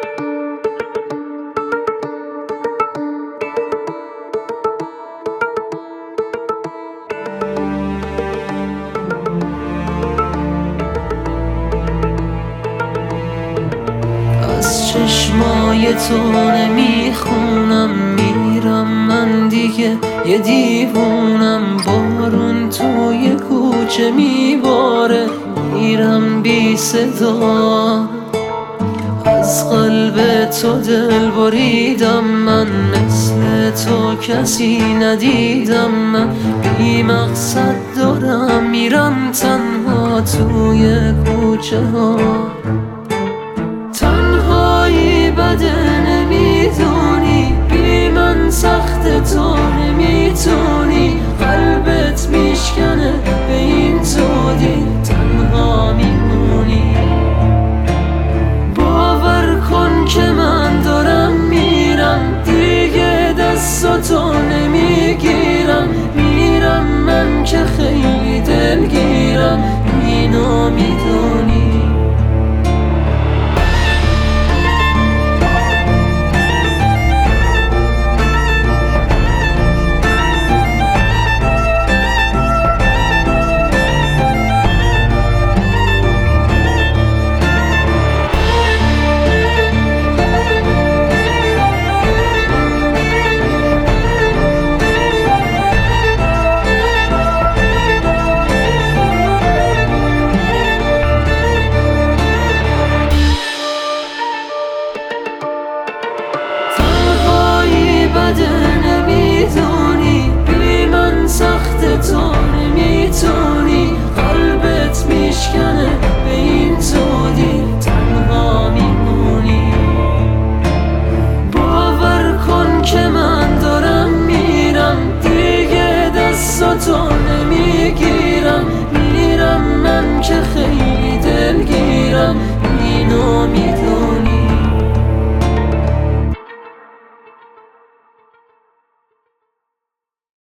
از چشمای تو نمیخونم، میرم من دیگه یه دیوونم. بارون توی کوچه میباره، میرم بی صدا. از قلب تو دل بریدم من، مثل تو کسی ندیدم من. بی مقصد دارم میرم تنها توی کوچه ها. تنهایی بده نمیدونی، بی من سخت تو نمیتونی. قلبت میشکنه به این زودی، تنها میمونی. باور کن که من دارم میرم، دیگه دستاتو نمیگیرم. میرم من که خیلی دلگیرم، اینو میدونی. نمیدونی بی من سخت تو نمیتونی. قلبت میشکنه به این زودی، تنها میمونی. باور کن که من دارم میرم، دیگه دستاتو نمیگیرم. میرم من که